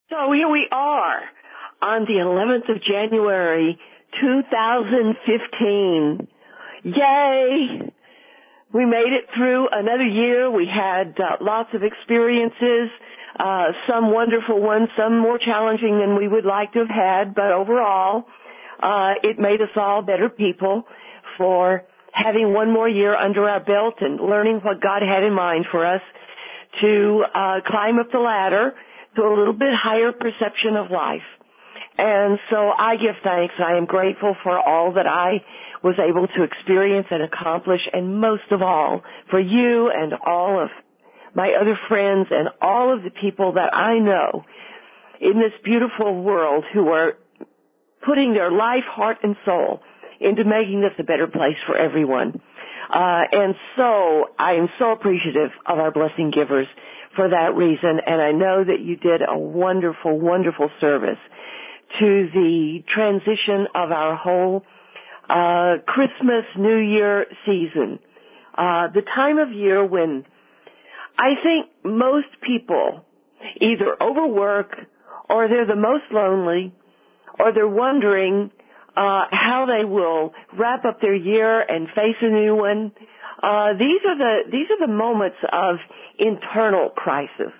So here we are on the 11th of January, 2015. Yay! We made it through another year. We had lots of experiences, some wonderful ones, some more challenging than we would like to have had, but overall, it made us all better people for having one more year under our belt and learning what God had in mind for us to climb up the ladder to a little bit higher perception of life. And so I give thanks. I am grateful for all that I was able to experience and accomplish, and most of all, for you and all of my other friends and all of the people that I know in this beautiful world who are putting their life, heart, and soul into making this a better place for everyone. And so I am so appreciative of our blessing givers for that reason, and I know that you did a wonderful, wonderful service to the transition of our whole Christmas, New Year season. The time of year when I think most people either overwork or they're the most lonely or they're wondering how they will wrap up their year and face a new one. These are the moments of internal crisis,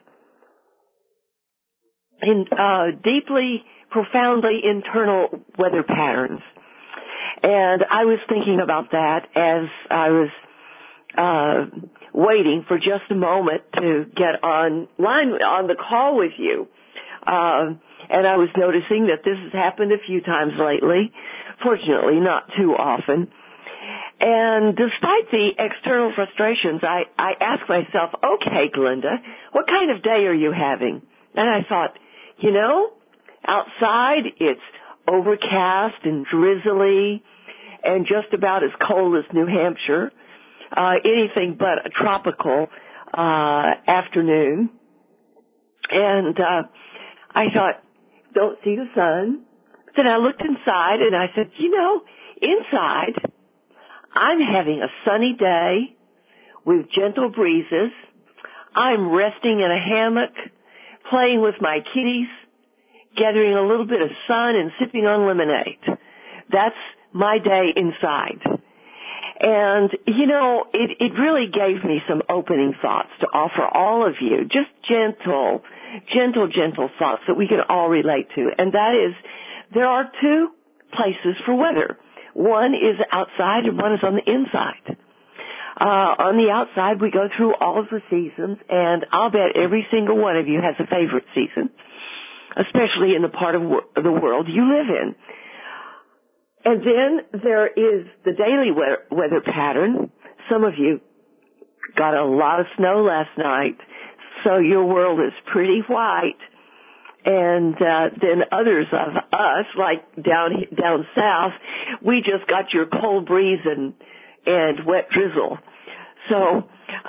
deeply, profoundly internal weather patterns. And I was thinking about that as I was waiting for just a moment to get on the call with you. And I was noticing that this has happened a few times lately, fortunately not too often. And despite the external frustrations, I asked myself, okay, Glenda, what kind of day are you having? And I thought, outside it's overcast and drizzly and just about as cold as New Hampshire, anything but a tropical afternoon. And I thought, don't see the sun. Then I looked inside and I said, inside I'm having a sunny day with gentle breezes. I'm resting in a hammock, playing with my kitties, gathering a little bit of sun and sipping on lemonade. That's my day inside. And, it really gave me some opening thoughts to offer all of you, just gentle thoughts that we can all relate to. And that is, there are two places for weather. One is outside and one is on the inside. On the outside, we go through all of the seasons, and I'll bet every single one of you has a favorite season, especially in the part of the world you live in. And then there is the daily weather pattern. Some of you got a lot of snow last night, so your world is pretty white. And then others of us, like down south, we just got your cold breeze and wet drizzle. So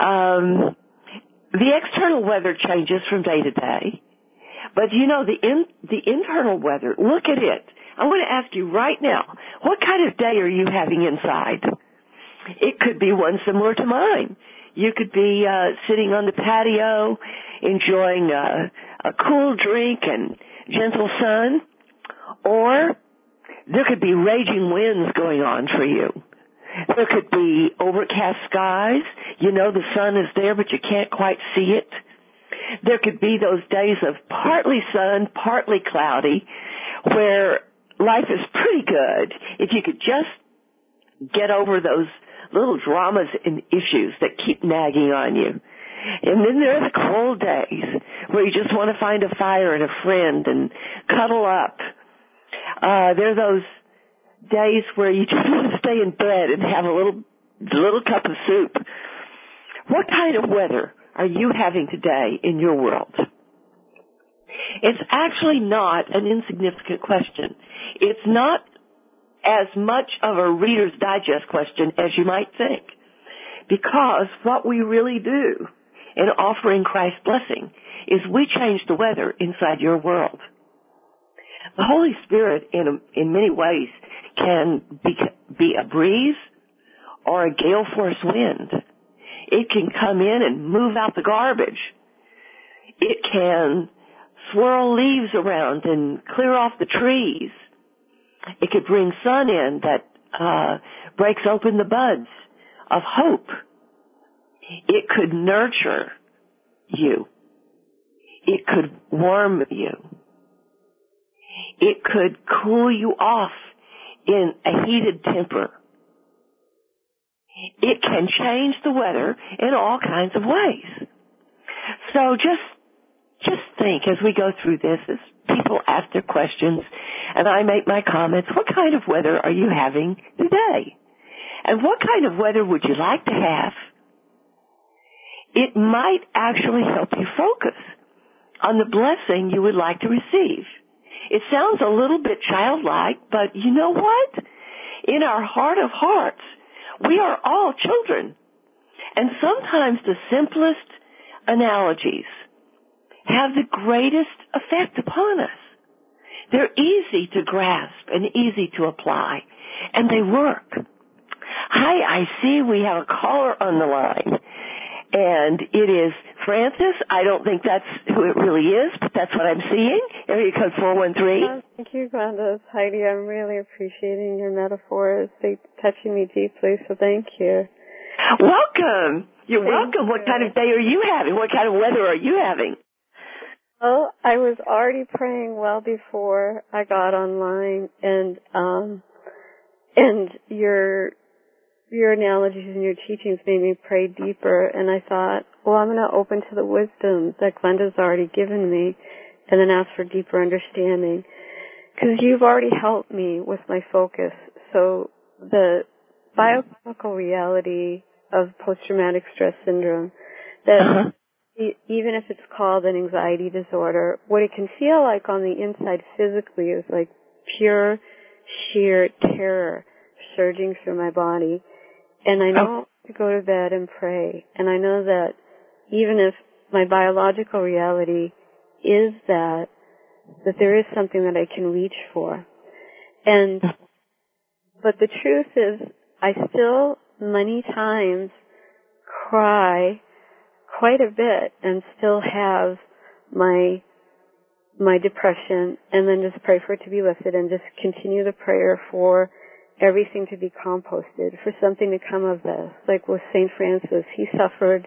the external weather changes from day to day. But the internal weather, look at it. I want to ask you right now, what kind of day are you having inside? It could be one similar to mine. You could be sitting on the patio, enjoying a cool drink and gentle sun, or there could be raging winds going on for you. There could be overcast skies. The sun is there, but you can't quite see it. There could be those days of partly sun, partly cloudy, where life is pretty good if you could just get over those little dramas and issues that keep nagging on you. And then there are the cold days where you just want to find a fire and a friend and cuddle up. There are those days where you just want to stay in bed and have a little cup of soup. What kind of weather are you having today in your world? It's actually not an insignificant question. It's not as much of a Reader's Digest question as you might think, because what we really do in offering Christ's blessing is we change the weather inside your world. The Holy Spirit, in many ways, can be a breeze or a gale force wind. It can come in and move out the garbage. It can swirl leaves around and clear off the trees. It could bring sun in that breaks open the buds of hope. It could nurture you. It could warm you. It could cool you off in a heated temper. It can change the weather in all kinds of ways. So just think as we go through this, as people ask their questions and I make my comments, what kind of weather are you having today? And what kind of weather would you like to have? It might actually help you focus on the blessing you would like to receive. It sounds a little bit childlike, but you know what? In our heart of hearts, we are all children. And sometimes the simplest analogies have the greatest effect upon us. They're easy to grasp and easy to apply, and they work. Hi, I see we have a caller on the line, and it is Francis. I don't think that's who it really is, but that's what I'm seeing. Area code 413. Thank you, Glenda. It's Heidi. I'm really appreciating your metaphors. They're touching me deeply, so thank you. Welcome. You're welcome. What kind of day are you having? What kind of weather are you having? Well, I was already praying well before I got online, and your analogies and your teachings made me pray deeper, and I thought, well, I'm going to open to the wisdom that Glenda's already given me and then ask for deeper understanding, because you've already helped me with my focus. So the biochemical reality of post-traumatic stress syndrome, that even if it's called an anxiety disorder, what it can feel like on the inside physically is like pure, sheer terror surging through my body. And I know to go to bed and pray. And I know that even if my biological reality is that there is something that I can reach for. But the truth is, I still many times cry quite a bit and still have my depression, and then just pray for it to be lifted and just continue the prayer for everything to be composted, for something to come of this. Like with St. Francis, he suffered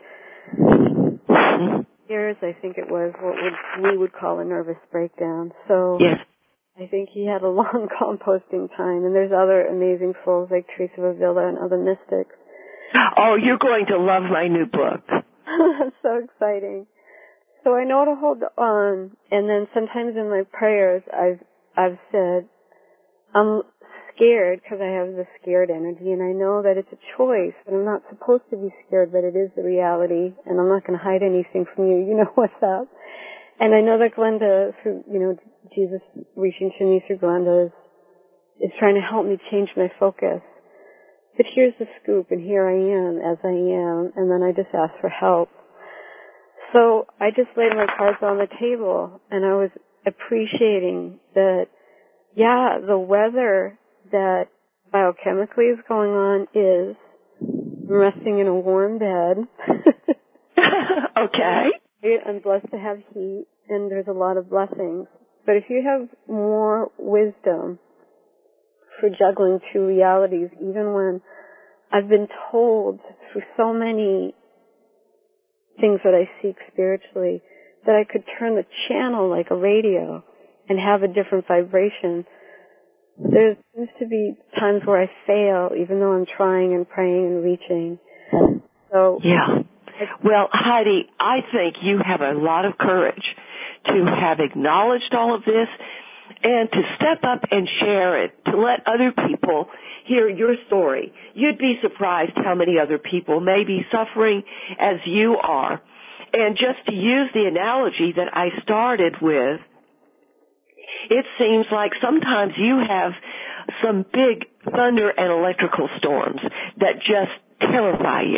years, I think it was, what we would call a nervous breakdown. So yes. I think he had a long composting time, and there's other amazing souls like Teresa of Avila and other mystics. Oh, you're going to love my new book. That's so exciting. So I know to hold on, and then sometimes in my prayers I've said, I'm scared because I have the scared energy, and I know that it's a choice, and I'm not supposed to be scared, but it is the reality, and I'm not going to hide anything from you. You know what's up. And I know that Glenda, through, Jesus reaching to me through Glenda is trying to help me change my focus. But here's the scoop, and here I am as I am, and then I just ask for help. So I just laid my cards on the table, and I was appreciating that, the weather that biochemically is going on is I'm resting in a warm bed. Okay. I'm blessed to have heat, and there's a lot of blessings. But if you have more wisdom for juggling two realities, even when I've been told through so many things that I seek spiritually that I could turn the channel like a radio and have a different vibration, there seems to be times where I fail, even though I'm trying and praying and reaching. So yeah. Well, Heidi, I think you have a lot of courage to have acknowledged all of this and to step up and share it, to let other people hear your story. You'd be surprised how many other people may be suffering as you are. And just to use the analogy that I started with, it seems like sometimes you have some big thunder and electrical storms that just terrify you.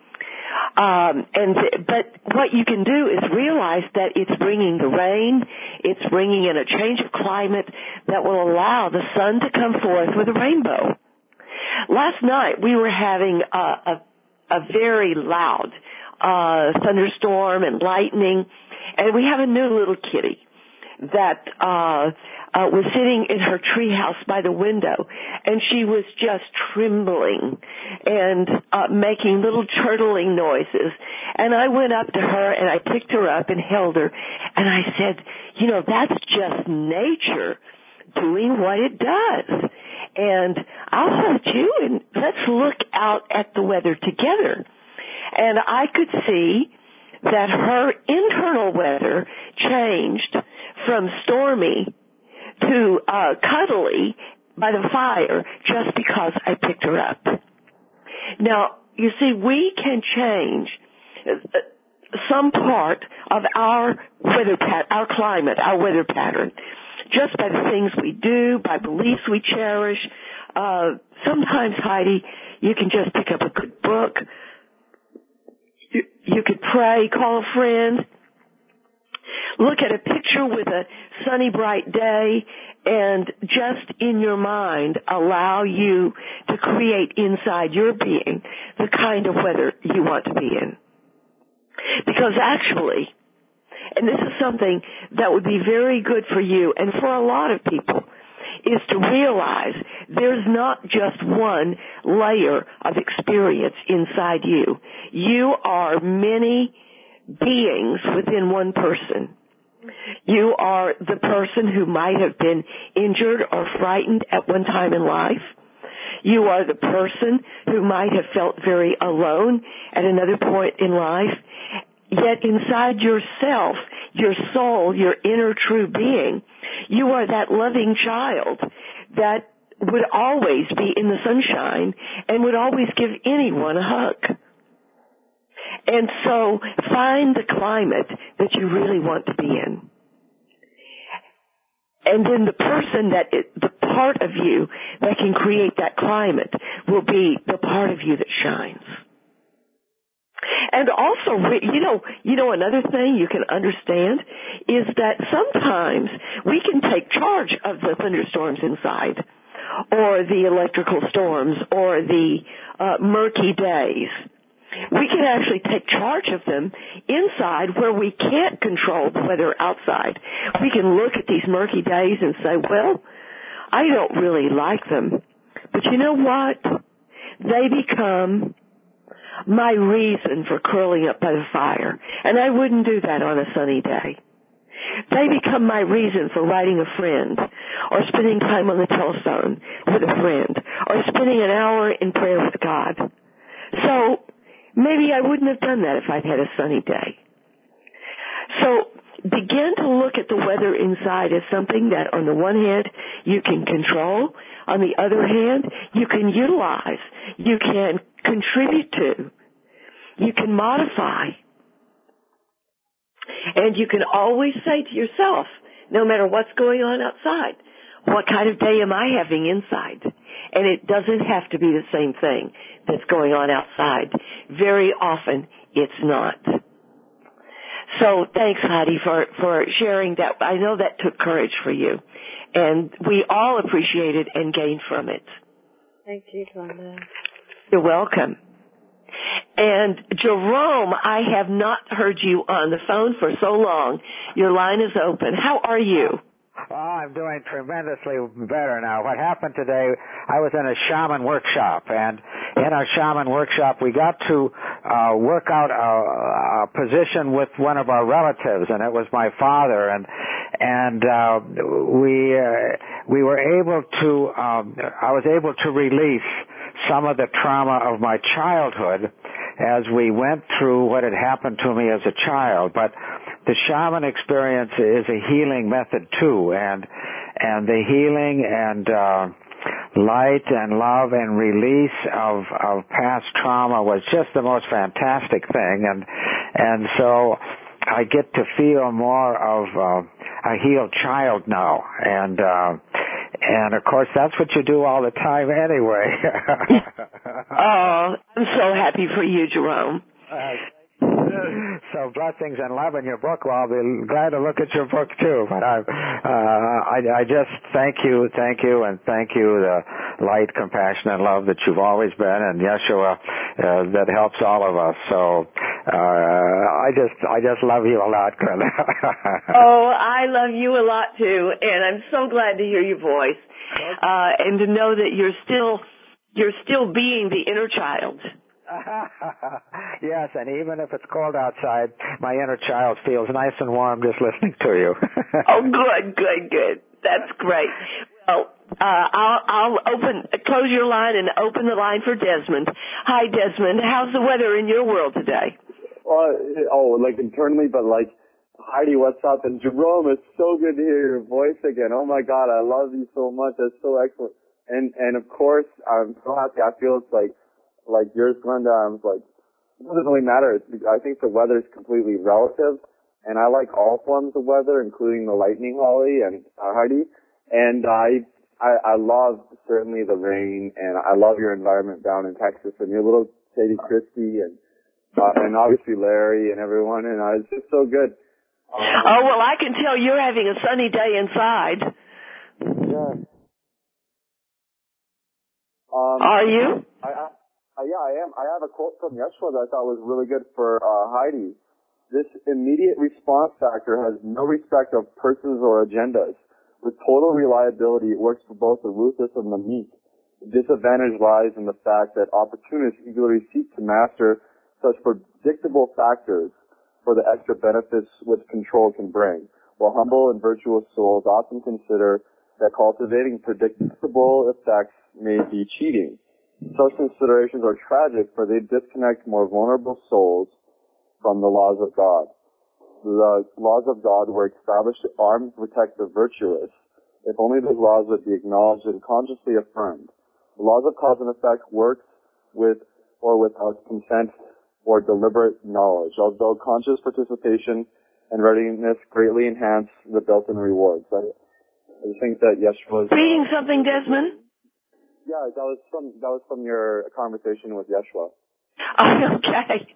But what you can do is realize that it's bringing the rain, it's bringing in a change of climate that will allow the sun to come forth with a rainbow. Last night we were having a very loud thunderstorm and lightning, and we have a new little kitty. that was sitting in her treehouse by the window, and she was just trembling and making little chortling noises. And I went up to her and I picked her up and held her, and I said, you know, that's just nature doing what it does. And I'll hold you and let's look out at the weather together. And I could see that her internal weather changed from stormy to cuddly by the fire just because I picked her up. Now, you see, we can change some part of our weather our climate, our weather pattern, just by the things we do, by beliefs we cherish. Sometimes, Heidi, you can just pick up a good book. You could pray, call a friend, look at a picture with a sunny, bright day, and just in your mind allow you to create inside your being the kind of weather you want to be in. Because actually, and this is something that would be very good for you and for a lot of people, is to realize there's not just one layer of experience inside you. You are many beings within one person. You are the person who might have been injured or frightened at one time in life. You are the person who might have felt very alone at another point in life. Yet inside yourself, your soul, your inner true being, you are that loving child that would always be in the sunshine and would always give anyone a hug. And so find the climate that you really want to be in. And then the person the part of you that can create that climate will be the part of you that shines. And also, you know, another thing you can understand is that sometimes we can take charge of the thunderstorms inside, or the electrical storms, or the murky days. We can actually take charge of them inside where we can't control the weather outside. We can look at these murky days and say, well, I don't really like them. But you know what? They become my reason for curling up by the fire. And I wouldn't do that on a sunny day. They become my reason for writing a friend, or spending time on the telephone with a friend, or spending an hour in prayer with God. So maybe I wouldn't have done that if I'd had a sunny day. So begin to look at the weather inside as something that, on the one hand, you can control. On the other hand, you can utilize. You can contribute to. You can modify. And you can always say to yourself, no matter what's going on outside, what kind of day am I having inside? And it doesn't have to be the same thing that's going on outside. Very often, it's not. So thanks, Heidi, for sharing that. I know that took courage for you. And we all appreciate it and gain from it. Thank you, Glenda. You're welcome. And Jerome, I have not heard you on the phone for so long. Your line is open. How are you? Oh, I'm doing tremendously better now. What happened today, I was in a shaman workshop, and in our shaman workshop, we got to work out a position with one of our relatives, and it was my father, and we were able to, I was able to release some of the trauma of my childhood as we went through what had happened to me as a child. But the shaman experience is a healing method too, and the healing and light and love and release of past trauma was just the most fantastic thing, and so I get to feel more of a healed child now, and of course that's what you do all the time anyway. Oh, I'm so happy for you, Jerome. So blessings and love in your book. Well, I'll be glad to look at your book too. But I just thank you, and thank you light, compassion, and love that you've always been, and Yeshua that helps all of us. So I just love you a lot, Glenda. Oh, I love you a lot too, and I'm so glad to hear your voice, and to know that you're still being the inner child. Yes, and even if it's cold outside, my inner child feels nice and warm just listening to you. Oh, good. That's great. Well, I'll close your line and open the line for Desmond. Hi, Desmond. How's the weather in your world today? Like internally, but like, Heidi, what's up? And Jerome, it's so good to hear your voice again. Oh my God, I love you so much. That's so excellent. And of course, I'm so happy. I feel it's like yours, Glenda. I'm like, it doesn't really matter. I think the weather is completely relative, and I like all forms of weather, including the lightning, Holly and Heidi. And I love certainly the rain, and I love your environment down in Texas, and your little Sadie Christie, and obviously Larry and everyone, and it's just so good. Oh, well, I can tell you're having a sunny day inside. Yeah. Are you? Yeah, I am. I have a quote from Yeshua that I thought was really good for Heidi. This immediate response factor has no respect of persons or agendas. With total reliability, it works for both the ruthless and the meek. The disadvantage lies in the fact that opportunists eagerly seek to master such predictable factors for the extra benefits which control can bring, while humble and virtuous souls often consider that cultivating predictable effects may be cheating. Such considerations are tragic, for they disconnect more vulnerable souls from the laws of God. The laws of God were established to arm and protect the virtuous. If only those laws would be acknowledged and consciously affirmed. The laws of cause and effect works with or without consent or deliberate knowledge, although conscious participation and readiness greatly enhance the built-in rewards. I think that Yeshua is reading something, Desmond? Yeah, that was from your conversation with Yeshua. Oh, okay.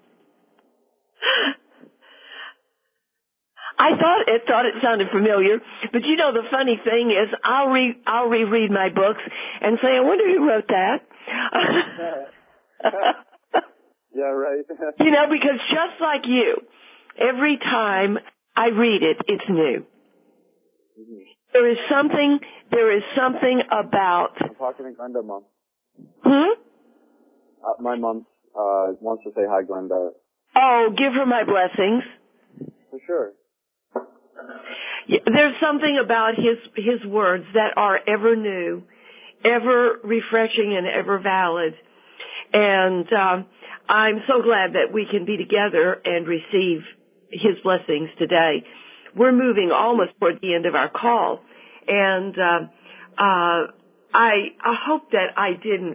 I thought it sounded familiar, but you know the funny thing is I'll reread my books and say, I wonder who wrote that. Yeah, right. You know, because just like you, every time I read it, it's new. Mm-hmm. There is something about... I'm talking to Glenda, Mom. My mom wants to say hi, Glenda. Oh, give her my blessings. For sure. There's something about his words that are ever new, ever refreshing, and ever valid. And I'm so glad that we can be together and receive his blessings today. We're moving almost toward the end of our call, and I hope that I didn't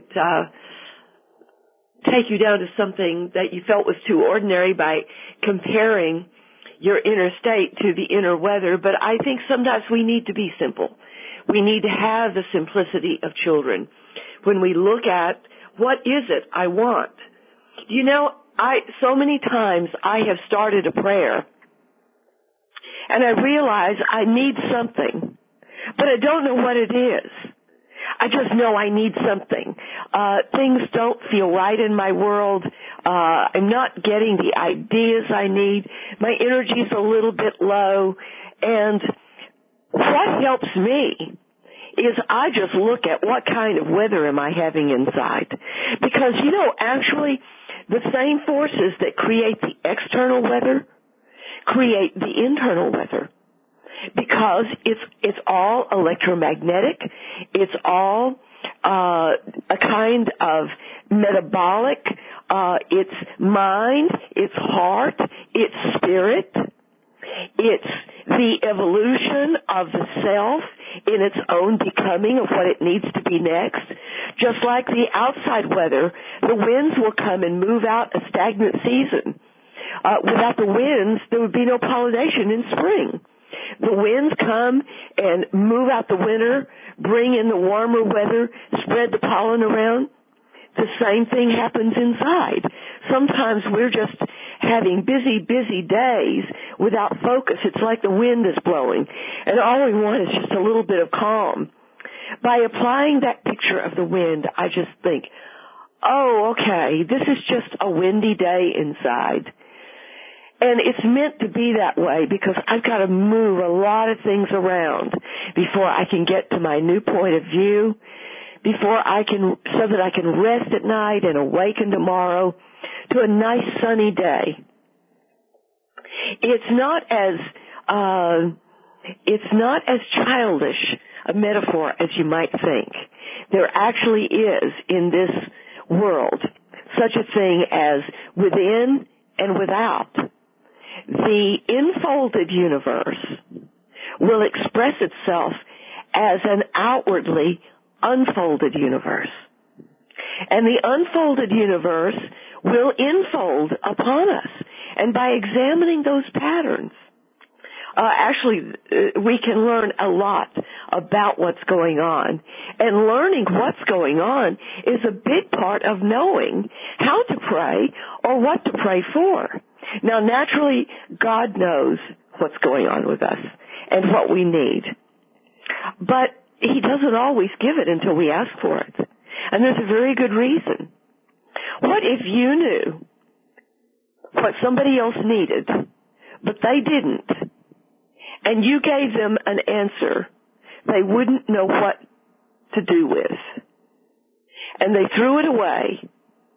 take you down to something that you felt was too ordinary by comparing your inner state to the inner weather, but I think sometimes we need to be simple. We need to have the simplicity of children. When we look at what is it I want? You know, so many times I have started a prayer and I realize I need something, but I don't know what it is. I just know I need something. Things don't feel right in my world. I'm not getting the ideas I need. My energy's a little bit low. And what helps me is I just look at what kind of weather am I having inside. Because, you know, actually, the same forces that create the external weather create the internal weather. Because it's all electromagnetic. It's all a kind of metabolic. It's mind. It's heart. It's spirit. It's the evolution of the self in its own becoming of what it needs to be next. Just like the outside weather, the winds will come and move out a stagnant season. Without the winds, there would be no pollination in spring. The winds come and move out the winter, bring in the warmer weather, spread the pollen around. The same thing happens inside. Sometimes we're just having busy days without focus. It's like the wind is blowing, and all we want is just a little bit of calm. By applying that picture of the wind, I just think, oh, okay, this is just a windy day inside. And it's meant to be that way because I've got to move a lot of things around before I can get to my new point of view, so that I can rest at night and awaken tomorrow to a nice sunny day. It's not as childish a metaphor as you might think. There actually is in this world such a thing as within and without. The enfolded universe will express itself as an outwardly unfolded universe. And the unfolded universe will enfold upon us. And by examining those patterns, we can learn a lot about what's going on. And learning what's going on is a big part of knowing how to pray or what to pray for. Now, naturally, God knows what's going on with us and what we need. But He doesn't always give it until we ask for it. And there's a very good reason. What if you knew what somebody else needed, but they didn't, and you gave them an answer they wouldn't know what to do with, and they threw it away,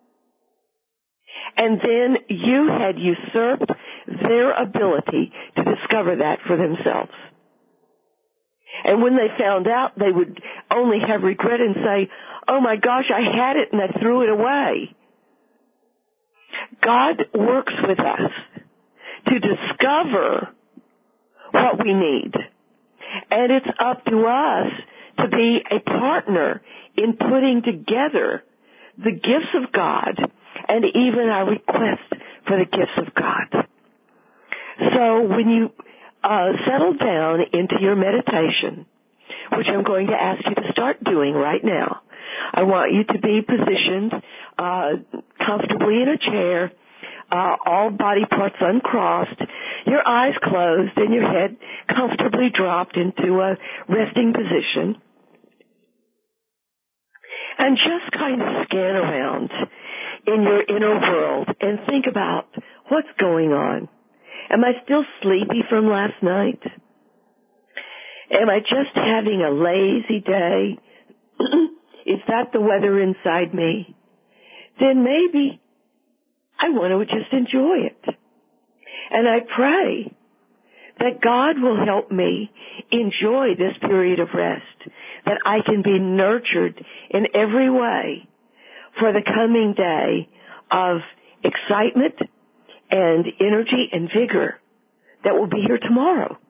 and then you had usurped their ability to discover that for themselves? And when they found out, they would only have regret and say, oh my gosh, I had it and I threw it away. God works with us to discover what we need. And it's up to us to be a partner in putting together the gifts of God and even our request for the gifts of God. So when you settle down into your meditation, which I'm going to ask you to start doing right now, I want you to be positioned comfortably in a chair, all body parts uncrossed, your eyes closed, and your head comfortably dropped into a resting position. And just kind of scan around in your inner world and think about what's going on. Am I still sleepy from last night? Am I just having a lazy day? Is that the weather inside me? Then maybe I want to just enjoy it. And I pray that God will help me enjoy this period of rest, that I can be nurtured in every way for the coming day of excitement and energy and vigor that will be here tomorrow.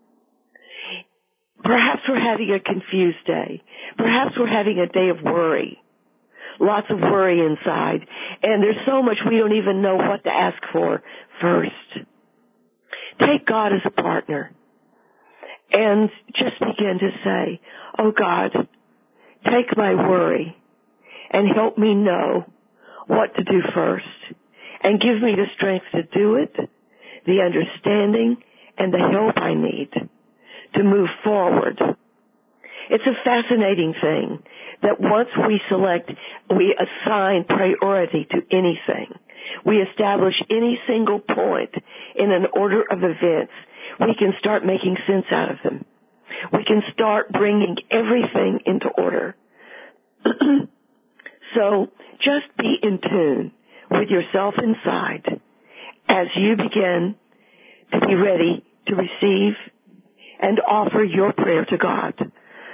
Perhaps we're having a confused day. Perhaps we're having a day of worry. Lots of worry inside. And there's so much we don't even know what to ask for first. Take God as a partner and just begin to say, oh God, take my worry and help me know what to do first. And give me the strength to do it, the understanding, and the help I need to move forward. It's a fascinating thing that once we assign priority to anything, we establish any single point in an order of events, we can start making sense out of them. We can start bringing everything into order. So just be in tune with yourself inside as you begin to be ready to receive and offer your prayer to God.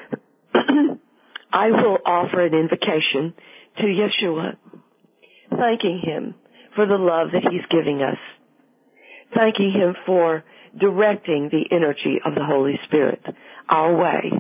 I will offer an invocation to Yeshua, thanking Him for the love that He's giving us, thanking Him for directing the energy of the Holy Spirit our way.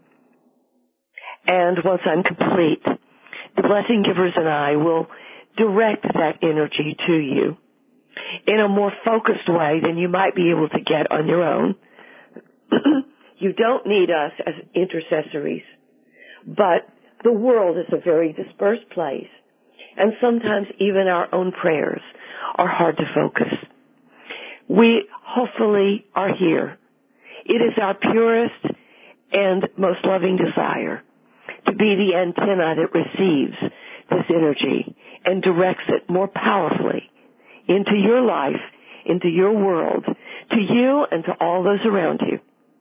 And once I'm complete, the blessing givers and I will direct that energy to you in a more focused way than you might be able to get on your own. You don't need us as intercessories, but the world is a very dispersed place, and sometimes even our own prayers are hard to focus. We hopefully are here. It is our purest and most loving desire to be the antenna that receives this energy and directs it more powerfully into your life, into your world, to you and to all those around you.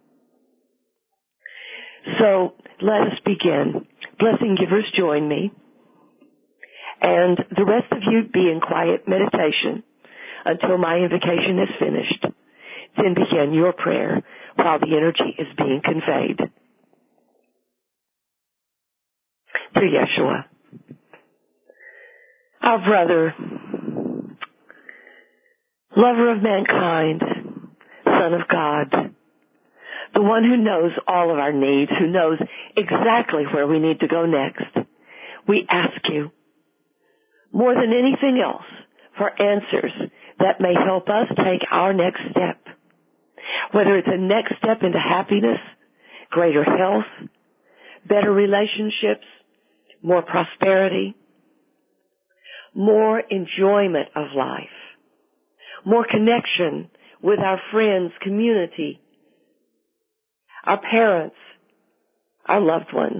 So let us begin. Blessing givers, join me. And the rest of you be in quiet meditation until my invocation is finished. Then begin your prayer while the energy is being conveyed. To Yeshua, our brother, lover of mankind, Son of God, the one who knows all of our needs, who knows exactly where we need to go next, we ask you, more than anything else, for answers that may help us take our next step. Whether it's a next step into happiness, greater health, better relationships, more prosperity, more enjoyment of life, more connection with our friends, community, our parents, our loved ones.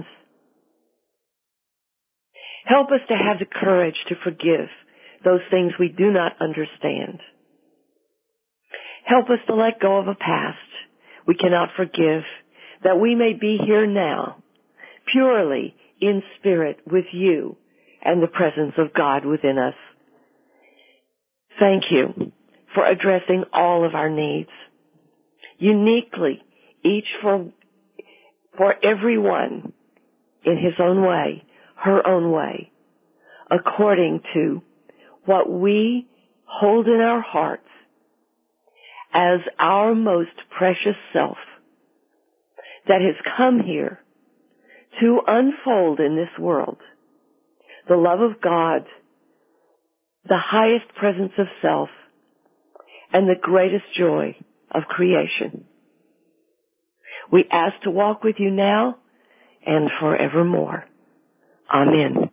Help us to have the courage to forgive those things we do not understand. Help us to let go of a past we cannot forgive, that we may be here now, purely in spirit with you and the presence of God within us. Thank you for addressing all of our needs, uniquely, each for everyone in his own way, her own way, according to what we hold in our hearts as our most precious self that has come here to unfold in this world the love of God, the highest presence of self, and the greatest joy of creation. We ask to walk with you now and forevermore. Amen.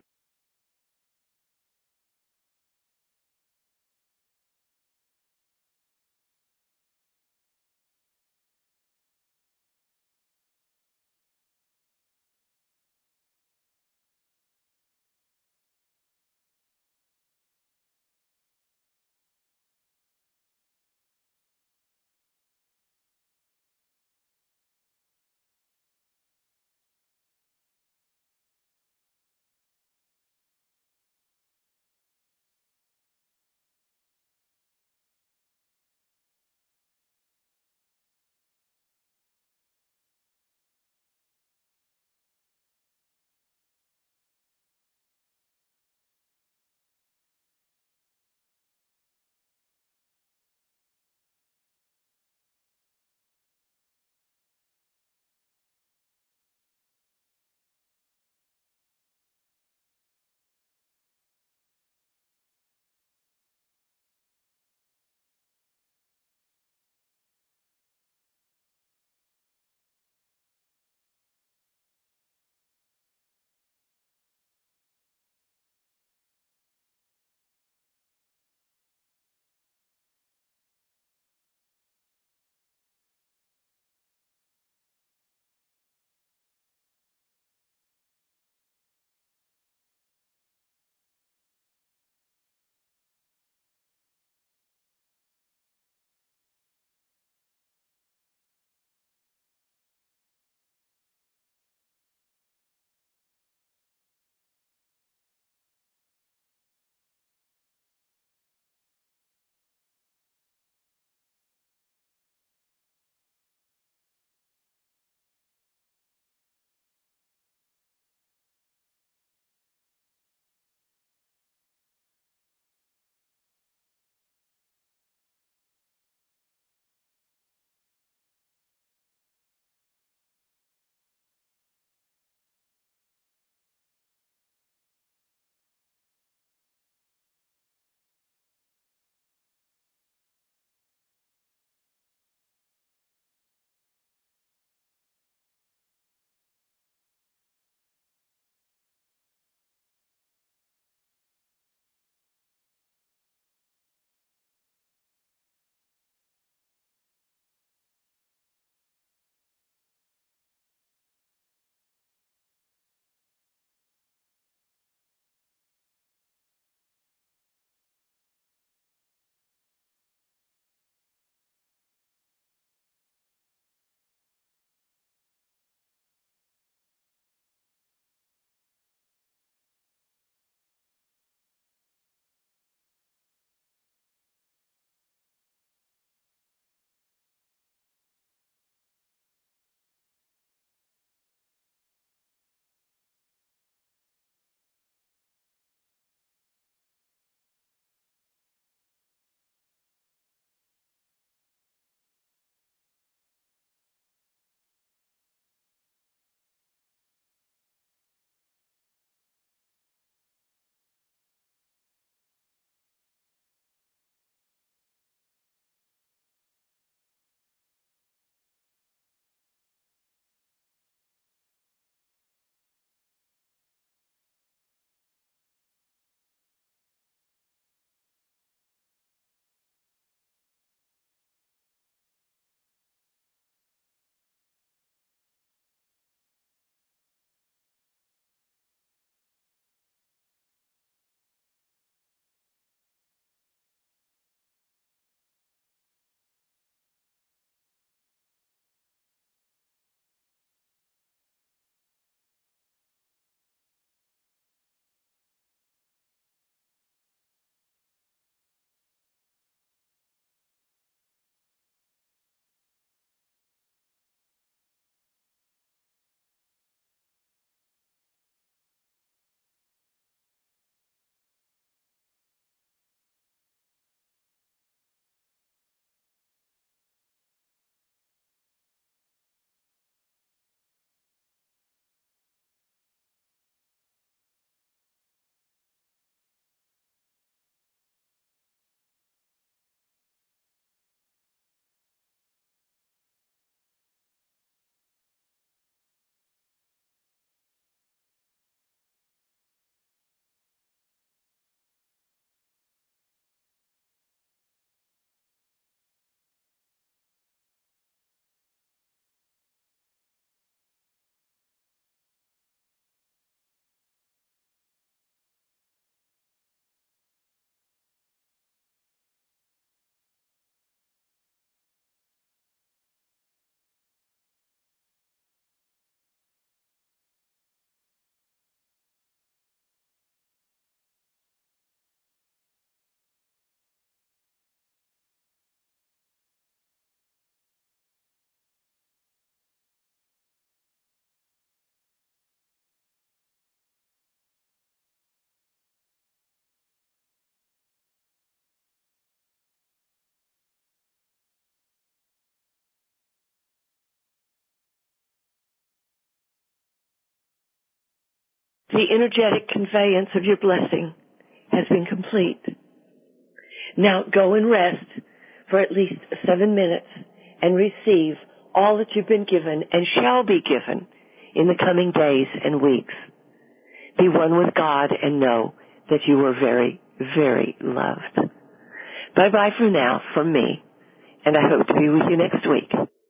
The energetic conveyance of your blessing has been complete. Now go and rest for at least 7 minutes and receive all that you've been given and shall be given in the coming days and weeks. Be one with God and know that you are very, very loved. Bye-bye for now from me, and I hope to be with you next week.